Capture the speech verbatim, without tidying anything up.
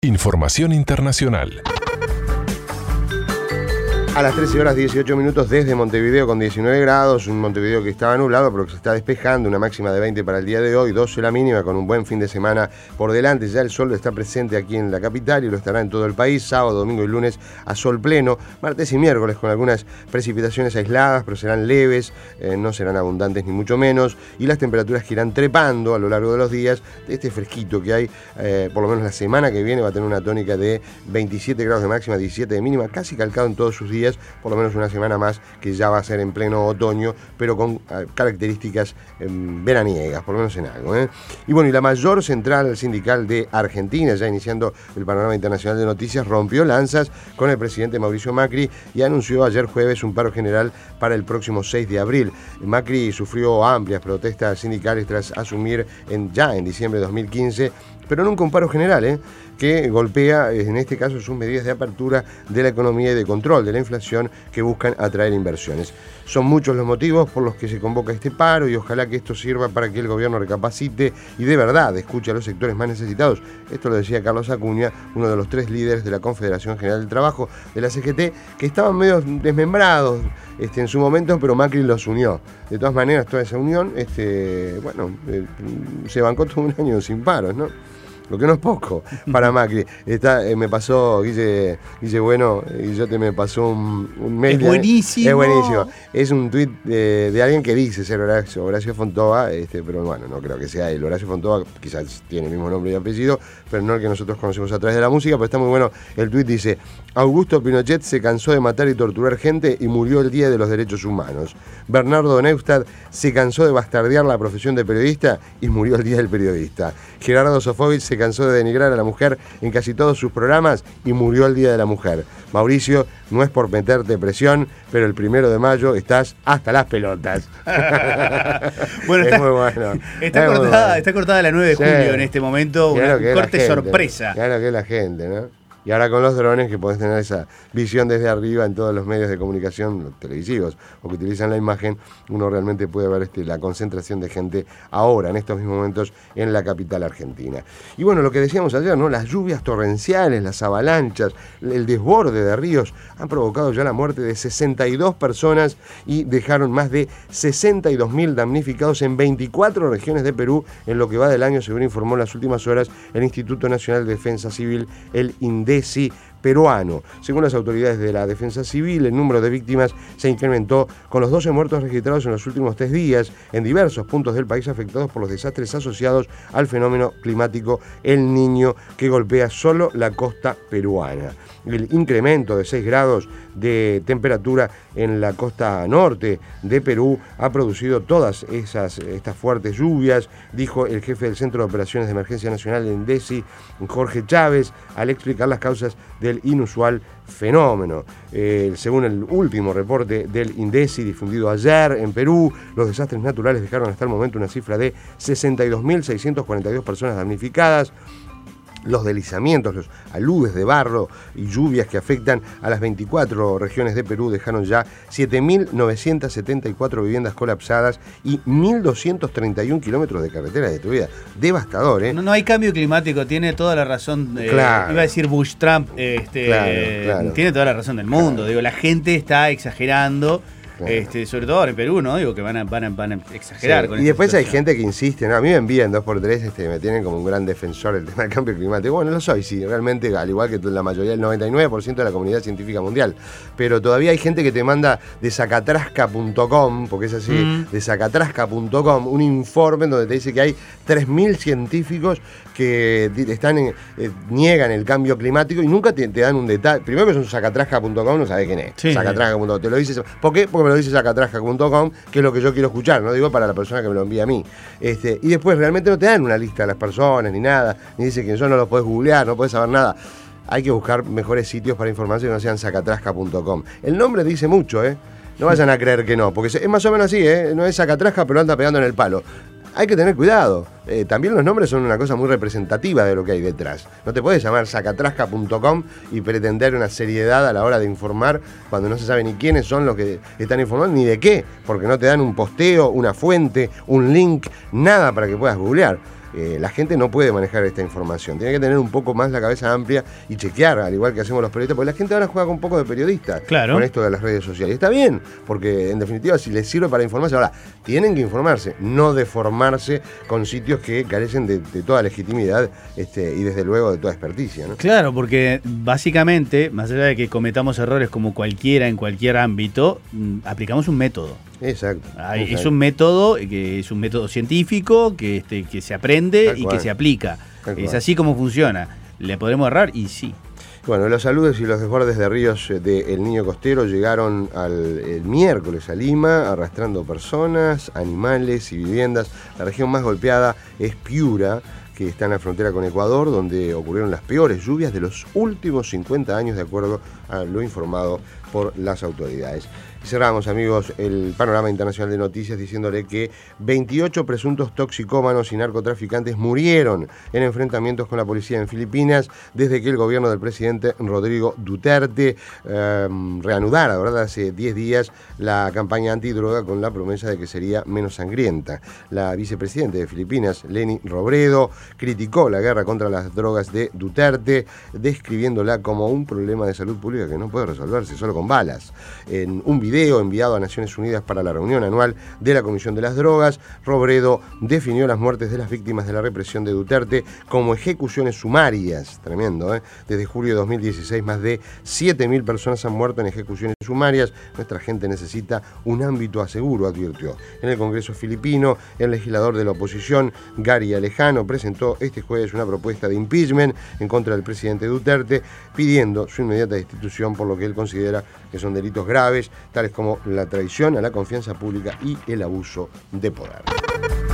Información internacional. A las trece horas dieciocho minutos desde Montevideo con diecinueve grados, un Montevideo que estaba nublado pero que se está despejando, una máxima de veinte para el día de hoy, doce la mínima con un buen fin de semana por delante. Ya el sol está presente aquí en la capital y lo estará en todo el país, sábado, domingo y lunes a sol pleno, martes y miércoles con algunas precipitaciones aisladas pero serán leves, eh, no serán abundantes ni mucho menos, y las temperaturas que irán trepando a lo largo de los días de este fresquito que hay, eh, por lo menos la semana que viene va a tener una tónica de veintisiete grados de máxima, diecisiete de mínima, casi calcado en todos sus días. Por lo menos una semana más que ya va a ser en pleno otoño, pero con uh, características eh, veraniegas, por lo menos en algo. ¿eh? Y bueno, y la mayor central sindical de Argentina, ya iniciando el panorama internacional de noticias, rompió lanzas con el presidente Mauricio Macri y anunció ayer jueves un paro general para el próximo seis de abril. Macri sufrió amplias protestas sindicales tras asumir en, ya en diciembre de dos mil quince, pero nunca un paro general, ¿eh? que golpea, en este caso, sus medidas de apertura de la economía y de control de la inflación que buscan atraer inversiones. Son muchos los motivos por los que se convoca este paro y ojalá que esto sirva para que el gobierno recapacite y de verdad escuche a los sectores más necesitados. Esto lo decía Carlos Acuña, uno de los tres líderes de la Confederación General del Trabajo, de la C G T, que estaban medio desmembrados este, en su momento, pero Macri los unió. De todas maneras, toda esa unión, este, bueno, eh, se bancó todo un año sin paros, ¿no? Lo que no es poco para Macri. Está, eh, me pasó, Guille, Guille Bueno, y yo te me pasó un, un mail. Es buenísimo. Es buenísimo. Es un tuit de, de alguien que dice ser Horacio, Horacio Fontova, este, pero bueno, no creo que sea él. Horacio Fontova quizás tiene el mismo nombre y apellido, pero no el que nosotros conocemos a través de la música, pero está muy bueno. El tuit dice: Augusto Pinochet se cansó de matar y torturar gente y murió el día de los derechos humanos. Bernardo Neustadt se cansó de bastardear la profesión de periodista y murió el día del periodista. Gerardo Sofovich se cansó de denigrar a la mujer en casi todos sus programas y murió el Día de la Mujer. Mauricio, no es por meterte presión, pero el primero de mayo estás hasta las pelotas. Bueno, está, es muy bueno. Está, es cortada, muy bueno. está cortada la nueve de julio Sí. en este momento, Claro una, que un es corte la gente, sorpresa. Claro que es la gente, ¿no? Y ahora con los drones que podés tener esa visión desde arriba en todos los medios de comunicación televisivos o que utilizan la imagen, uno realmente puede ver este, la concentración de gente ahora, en estos mismos momentos, en la capital argentina. Y bueno, lo que decíamos ayer, ¿no? Las lluvias torrenciales, las avalanchas, el desborde de ríos han provocado ya la muerte de sesenta y dos personas y dejaron más de sesenta y dos mil damnificados en veinticuatro regiones de Perú en lo que va del año, según informó en las últimas horas el Instituto Nacional de Defensa Civil, el INDECI peruano. Según las autoridades de la Defensa Civil, el número de víctimas se incrementó con los doce muertos registrados en los últimos tres días en diversos puntos del país afectados por los desastres asociados al fenómeno climático El Niño que golpea solo la costa peruana. El incremento de seis grados de temperatura en la costa norte de Perú ha producido todas esas, estas fuertes lluvias, dijo el jefe del Centro de Operaciones de Emergencia Nacional de INDECI, Jorge Chávez, al explicar las causas del inusual fenómeno. Eh, según el último reporte del INDECI difundido ayer en Perú, los desastres naturales dejaron hasta el momento una cifra de sesenta y dos mil seiscientas cuarenta y dos personas damnificadas. Los deslizamientos, los aludes de barro y lluvias que afectan a las veinticuatro regiones de Perú dejaron ya siete mil novecientas setenta y cuatro viviendas colapsadas y mil doscientos treinta y un kilómetros de carretera destruida. Devastador, ¿eh? No, no hay cambio climático, tiene toda la razón. Eh, Claro. Iba a decir Bush Trump, este, Claro, claro. tiene toda la razón del mundo. Claro. Digo, la gente está exagerando. Claro. Este, sobre todo ahora en Perú, ¿no? Digo que van a, van a, van a exagerar Sí. con Y esta después hay situación. gente que insiste, ¿no? A mí me envían dos por tres, este, me tienen como un gran defensor del tema del cambio climático. Bueno, lo soy, sí, realmente, al igual que la mayoría, el noventa y nueve por ciento de la comunidad científica mundial. Pero todavía hay gente que te manda de sacatrasca punto com, porque es así, Mm. de sacatrasca punto com, un informe en donde te dice que hay tres mil científicos que están en, eh, niegan el cambio climático y nunca te, te dan un detalle. Primero que es un sacatrasca punto com, no sabes quién es. Sí. sacatrasca punto com, te lo dices. ¿Por qué? Porque me lo dice sacatrasca punto com, que es lo que yo quiero escuchar, no digo para la persona que me lo envía a mí. Este, y después realmente no te dan una lista de las personas ni nada, ni dice que yo no lo podés googlear, no podés saber nada. Hay que buscar mejores sitios para informarse que no sean sacatrasca punto com. El nombre dice mucho, ¿eh? No vayan a creer que no, porque es más o menos así, ¿eh? No es sacatrasca, pero anda pegando en el palo. Hay que tener cuidado. Eh, también los nombres son una cosa muy representativa de lo que hay detrás. No te puedes llamar sacatrasca punto com y pretender una seriedad a la hora de informar cuando no se sabe ni quiénes son los que están informando ni de qué, porque no te dan un posteo, una fuente, un link, nada para que puedas googlear. eh, la gente no puede manejar esta información. Tiene que tener un poco más la cabeza amplia y chequear, al igual que hacemos los periodistas, porque la gente ahora juega con un poco de periodista claro. con esto de las redes sociales. Y está bien, porque en definitiva si les sirve para informarse, ahora tienen que informarse, no deformarse con sitios que carecen de, de toda legitimidad este, y desde luego de toda experticia, ¿no? Claro, porque básicamente, más allá de que cometamos errores como cualquiera en cualquier ámbito, aplicamos un método. Exacto. Hay, exacto. Es un método que es un método científico que, este, que se aprende Tal y cual. que se aplica. Tal Es cual. así como funciona. ¿Le podremos errar? Y sí. Bueno, los saludos y los desbordes de ríos de El Niño Costero llegaron al, el miércoles a Lima, arrastrando personas, animales y viviendas. La región más golpeada es Piura, que está en la frontera con Ecuador, donde ocurrieron las peores lluvias de los últimos cincuenta años, de acuerdo a lo informado por las autoridades. Y cerramos, amigos, el panorama internacional de noticias diciéndole que veintiocho presuntos toxicómanos y narcotraficantes murieron en enfrentamientos con la policía en Filipinas desde que el gobierno del presidente Rodrigo Duterte eh, reanudara, ¿verdad?, hace diez días la campaña antidroga con la promesa de que sería menos sangrienta. La vicepresidenta de Filipinas, Leni Robredo, criticó la guerra contra las drogas de Duterte, describiéndola como un problema de salud pública que no puede resolverse solo con balas. En un video video enviado a Naciones Unidas para la reunión anual de la Comisión de las Drogas, Robredo definió las muertes de las víctimas de la represión de Duterte como ejecuciones sumarias. Tremendo, ¿eh? Desde julio de dos mil dieciséis, más de siete mil personas han muerto en ejecuciones sumarias. Nuestra gente necesita un ámbito aseguro, advirtió. En el Congreso filipino, el legislador de la oposición, Gary Alejano, presentó este jueves una propuesta de impeachment en contra del presidente Duterte, pidiendo su inmediata destitución por lo que él considera que son delitos graves, tales como la traición a la confianza pública y el abuso de poder.